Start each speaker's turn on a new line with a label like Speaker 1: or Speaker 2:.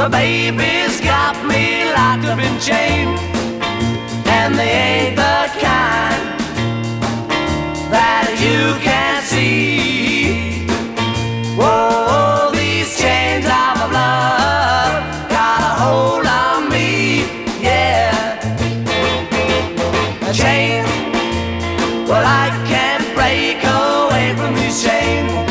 Speaker 1: baby's got me locked up in chains, and they ain't the kind that you can see. Whoa, these chains of love got a hold on me, yeah. A chain, well, I can't break away from these chains.